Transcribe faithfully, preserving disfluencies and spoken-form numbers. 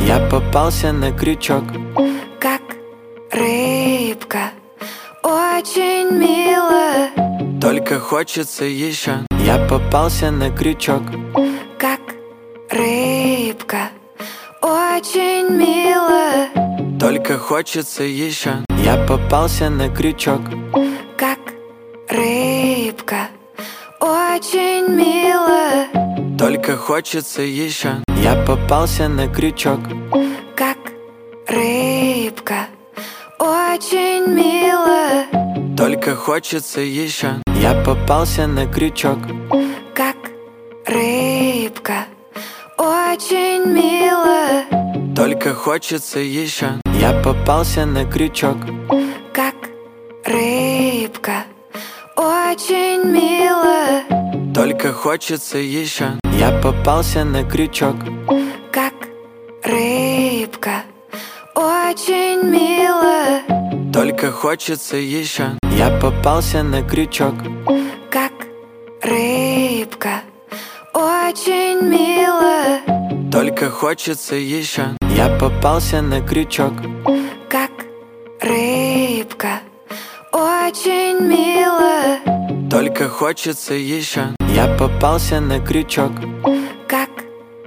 Я попался на крючок. Как рыбка, очень мило. Только хочется еще. Я попался на крючок. Как рыбка, очень мило. Только хочется еще. Я попался на крючок. Как рыбка, очень мило. Только хочется еще. Я попался на крючок. Как рыбка, очень мило. Только хочется еще. Я попался на крючок. Как рыбка, очень мило. Только хочется еще. Я попался на крючок. Как рыбка, очень мило. Только хочется еще. Я попался на крючок. Как рыбка, очень мило. Только хочется еще. Я попался на крючок. Как рыбка, очень мило. Только хочется еще. Я попался на крючок. Как рыбка, очень мило. Только хочется еще. Я попался на крючок.